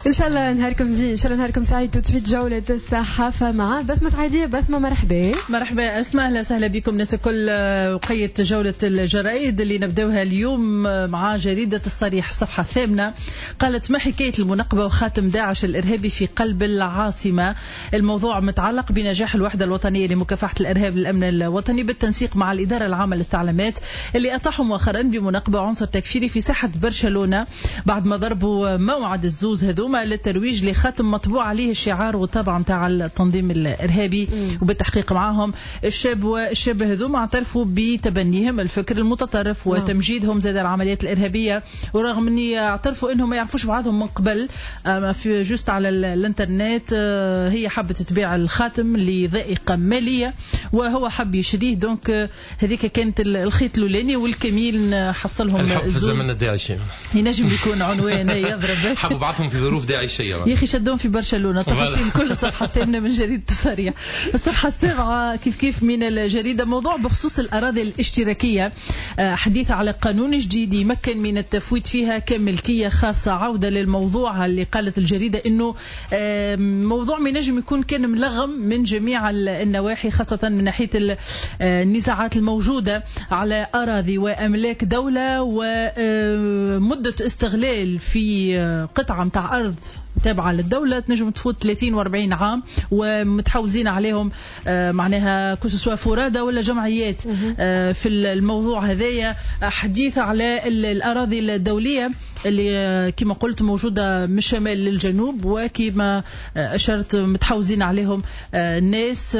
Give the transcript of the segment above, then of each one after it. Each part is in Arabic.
ان شاء الله نهاركم زين، ان شاء الله نهاركم سعيد. توتفيت جولة الصحافة مع بسمة سعيدية. بسمة مرحبا اسماء، اهلا وسهلا بكم ناس الكل. وقية جولة الجرائد اللي نبداوها اليوم مع جريدة الصريح الصفحة الثامنة. قالت ما حكاية المناقبة وخاتم داعش الإرهابي في قلب العاصمة. الموضوع متعلق بنجاح الوحدة الوطنية لمكافحة الإرهاب للأمن الوطني بالتنسيق مع الإدارة العامة للاستعلامات اللي أطاحوا مؤخرا بمناقبة عنصر تكفيري في ساحة برشلونة بعد ما ضربوا موعد الزوز هذوما للترويج لخاتم مطبوع عليه الشعار والطابع متاع التنظيم الإرهابي. وبالتحقيق معهم الشاب والشابة هذوما اعترفوا بتبنيهم الفكر المتطرف وتمجيدهم زاد العمليات الإرهابية، ورغم اني اعترفوا انهم ما يعرفوش بعضهم من قبل في جوست على الانترنت. هي حبت تبيع الخاتم لضائقة مالية وهو حب يشريه، دونك هذيك كانت الخيط الاولاني والكميل حصلهم الحب في الزمن الداعشي ينجم يكون عنوان يضرب حبوا بعضهم في ظروف داعشية يا اخي شدهم في برشلونة. تفاصيل كل صفحة الثامنة من جريدة الصريح. الصفحة السابعة كيف من الجريدة موضوع بخصوص الأراضي الاشتراكية، حديث على قانون جديد يمكن من التفويت فيها كملكية خاصة. عودة للموضوع اللي قالت الجريدة انه موضوع منجم يكون كان ملغم من جميع النواحي، خاصة من ناحية النزاعات الموجودة على أراضي وأملاك دولة ومدة استغلال في قطعة متاع أرض تابعة للدولة تنجم تفوت 30 و40 عام ومتحوزين عليهم معناها كسوا فرادة ولا جمعيات. في الموضوع هذايا حديث على الأراضي الدولية اللي كما قلت موجودة من الشمال للجنوب، وكما أشرت متحوزين عليهم الناس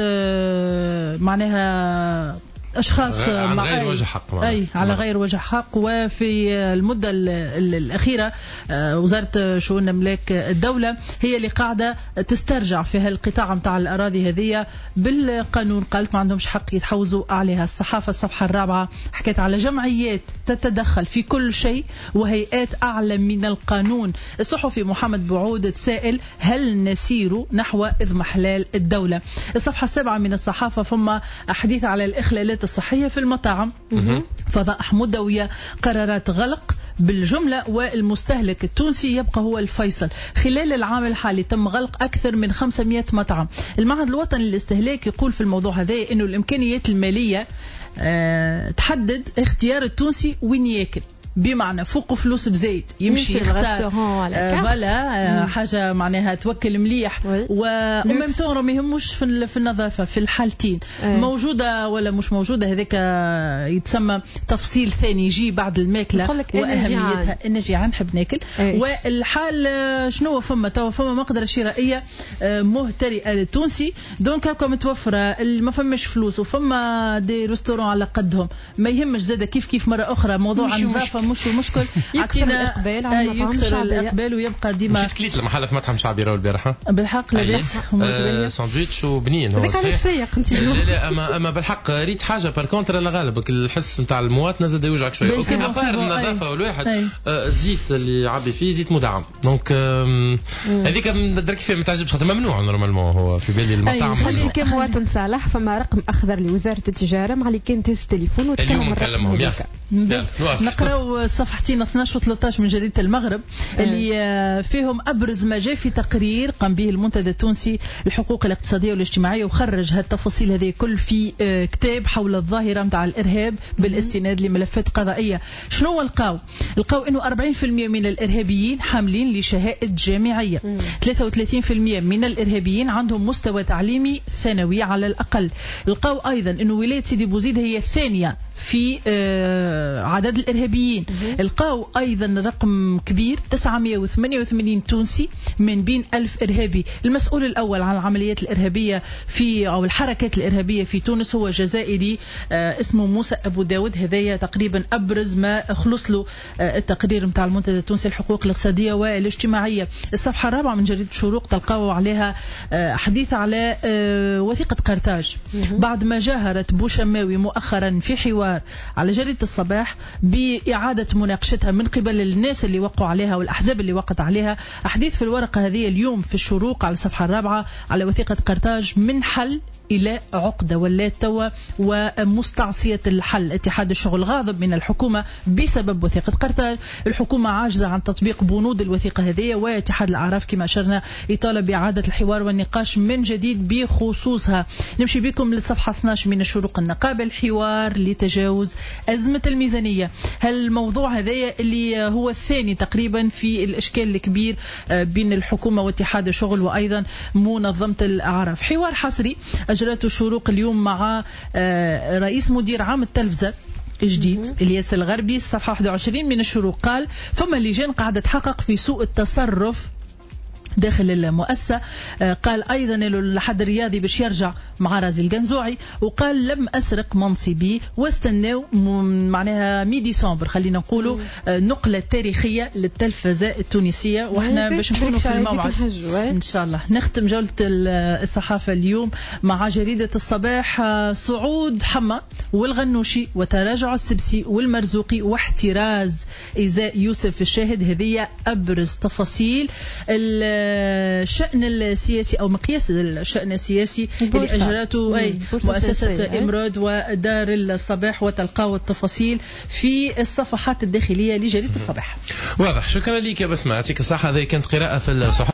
معناها أشخاص على غير وجه حق على غير وجه حق. وفي المدة الأخيرة وزارة شؤون أملاك الدولة هي اللي قاعدة تسترجع في هالقطاع متاع الأراضي هذه بالقانون، قالت ما عندهمش حق يتحوزوا عليها. الصحافة الصفحة الرابعة حكيت على جمعيات تتدخل في كل شيء وهيئات أعلى من القانون. الصحفي محمد بوعود تسائل هل نسير نحو إضمحلال الدولة. الصفحة السابعة من الصحافة ثم حديث على الإخلالات الصحية في المطاعم. فضائح مدوية، قرارات غلق بالجملة، والمستهلك التونسي يبقى هو الفيصل. خلال العام الحالي تم غلق أكثر من 500 مطعم. المعهد الوطني للاستهلاك يقول في الموضوع هذا إنه الإمكانيات المالية تحدد اختيار التونسي وين ياكل، بمعنى فوق فلوس بزيت يمشي يختار فوالا حاجة معناها توكل مليح وممتون ما يهمش في النظافة في الحالتين موجودة ولا مش موجودة. هذاك يتسمى تفصيل ثاني يجي بعد الماكلة وأهميتها إن جيعان نحب ناكل. والحال شنو فما مقدرة شرائية مهترئة للتونسي، دونك هكا متوفرة ما فماش فلوس وفما دي ريستورون على قدهم ما يهمش زادة كيف مرة أخرى موضوع النظافة مش مشكل. يكثر الإقبال على المطعم الشعبية، الإقبال ويبقى ديما. مشيت كليت المحل في مطعم شعبي راهو البارحة بالحق لاباس ساندويتش وبنين. هذاك علاش فيق انت؟ لا اما بالحق ريت حاجة بار كونتر لا غالبك الحس نتاع المواطنة زاد يوجعك شوية. اوكي ابار النظافة والواحد الزيت اللي عبي فيه زيت مدعم، دونك هذيك درك فيها ما تعجبش خاطر ممنوع نورمالمون هو في بالي المطاعم. خليك كمواطن صالح فما رقم أخضر لوزارة التجارة مع اللي كان تهز التليفون وتكلم نكلمهم. نقراو صفحتين 12 و13 من جريدة المغرب اللي فيهم أبرز ما جاء في تقرير قام به المنتدى التونسي للحقوق الاقتصادية والاجتماعية، وخرج هالتفاصيل هذه كل في كتاب حول الظاهرة متاع الإرهاب بالاستناد لملفات قضائية. شنو لقاو إنه 40% من الإرهابيين حاملين لشهائد جامعية، 33% من الإرهابيين عندهم مستوى تعليمي ثانوي على الأقل. لقاو أيضا إنه ولاية سيدي بوزيد هي الثانية في عدد الإرهابيين. لقاو أيضا رقم كبير 988 تونسي من بين 1000 إرهابي. المسؤول الأول عن العمليات الإرهابية أو الحركات الإرهابية في تونس هو جزائري اسمه موسى أبو داود. هذايا تقريبا أبرز ما خلص له التقرير متاع المنتدى التونسي للحقوق الاقتصادية والاجتماعية. الصفحة الرابعة من جريدة شروق تلقاو عليها حديث على وثيقة قرطاج بعد ما جاهرت بوشماوي مؤخرا في حوار على جريدة الصباح بإعادة إعادة مناقشتها من قبل الناس اللي وقعوا عليها والأحزاب اللي وقعت عليها. أحاديث في الورقة هذه اليوم في الشروق على الصفحة 4 على وثيقة قرطاج من حل إلى عقدة ولات توا ومستعصية الحل. اتحاد الشغل غاضب من الحكومة بسبب وثيقة قرطاج، الحكومة عاجزة عن تطبيق بنود الوثيقة هذه، واتحاد الأعراف كما أشرنا يطالب بإعادة الحوار والنقاش من جديد بخصوصها. نمشي بكم للصفحة 12 من الشروق. النقابة الحوار لتجاوز أزمة الميزانية. الموضوع هذا اللي هو الثاني تقريبا في الإشكال الكبير بين الحكومة واتحاد الشغل وأيضا منظمة الأعراف. حوار حصري أجرته الشروق اليوم مع رئيس مدير عام التلفزة جديد الياس الغربي. الصفحة 21 من الشروق قال فما لجان قاعدة تحقق في سوء التصرف داخل المؤسسة. قال أيضا الحد الرياضي باش يرجع مع رازي القنزوعي، وقال لم أسرق منصبي واستناو معناها مي ديسمبر خلينا نقولوا نقلة تاريخية للتلفزة التونسية، وإحنا باش نكونوا في الموعد إن شاء الله. نختم جولة الصحافة اليوم مع جريدة الصباح. صعود حما والغنوشي وتراجع السبسي والمرزوقي واحتراز إزاء يوسف الشاهد، هذه أبرز تفاصيل الشأن السياسي أو مقياس الشأن السياسي اللي أجرته مؤسسة إمرود ودار الصباح، وتلقاو التفاصيل في الصفحات الداخلية لجريدة الصباح. واضح. شكرا لك يا بسمة، يعطيك الصحة. هذه كانت قراءة في الصحف.